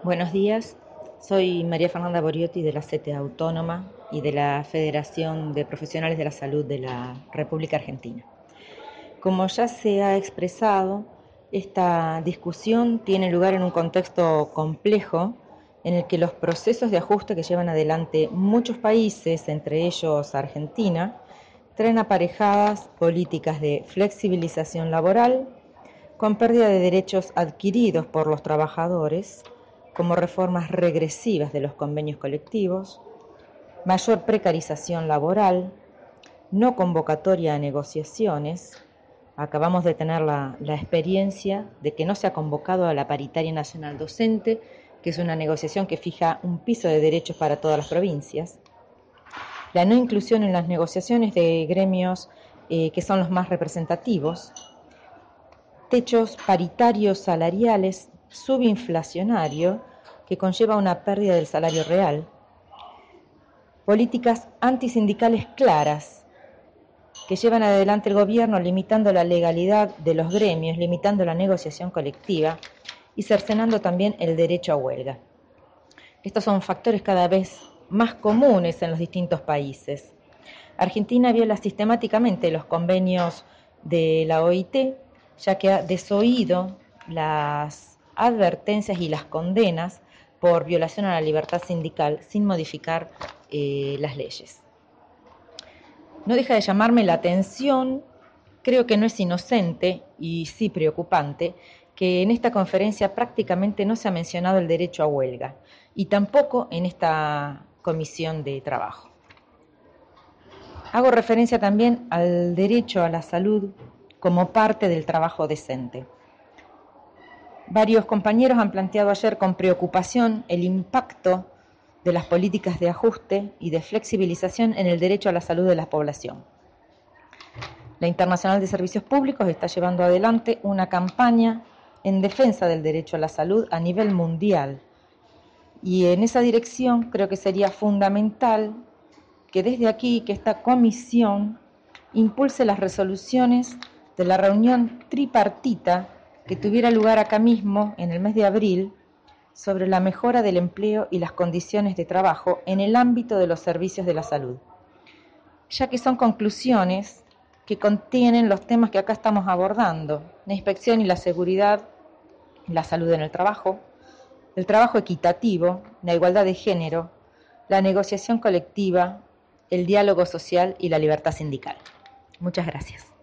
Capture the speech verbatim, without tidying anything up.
Buenos días, soy María Fernanda Boriotti de la C T A Autónoma y de la Federación de Profesionales de la Salud de la República Argentina. Como ya se ha expresado, esta discusión tiene lugar en un contexto complejo en el que los procesos de ajuste que llevan adelante muchos países, entre ellos Argentina, traen aparejadas políticas de flexibilización laboral con pérdida de derechos adquiridos por los trabajadores, como reformas regresivas de los convenios colectivos, mayor precarización laboral, no convocatoria a negociaciones. Acabamos de tener la, la experiencia de que no se ha convocado a la paritaria nacional docente, que es una negociación que fija un piso de derechos para todas las provincias. La no inclusión en las negociaciones de gremios eh, que son los más representativos. Techos paritarios salariales subinflacionario que conlleva una pérdida del salario real. Políticas antisindicales claras que llevan adelante el gobierno limitando la legalidad de los gremios, limitando la negociación colectiva y cercenando también el derecho a huelga. Estos son factores cada vez más comunes en los distintos países. Argentina viola sistemáticamente los convenios de la O I T, ya que ha desoído las advertencias y las condenas por violación a la libertad sindical sin modificar eh, las leyes. No deja de llamarme la atención, creo que no es inocente y sí preocupante, que en esta conferencia prácticamente no se ha mencionado el derecho a huelga y tampoco en esta comisión de trabajo. Hago referencia también al derecho a la salud como parte del trabajo decente. Varios compañeros han planteado ayer con preocupación el impacto de las políticas de ajuste y de flexibilización en el derecho a la salud de la población. La Internacional de Servicios Públicos está llevando adelante una campaña en defensa del derecho a la salud a nivel mundial. Y en esa dirección creo que sería fundamental que desde aquí, que esta comisión impulse las resoluciones de la reunión tripartita que tuviera lugar acá mismo en el mes de abril sobre la mejora del empleo y las condiciones de trabajo en el ámbito de los servicios de la salud, ya que son conclusiones que contienen los temas que acá estamos abordando: la inspección y la seguridad, la salud en el trabajo, el trabajo equitativo, la igualdad de género, la negociación colectiva, el diálogo social y la libertad sindical. Muchas gracias.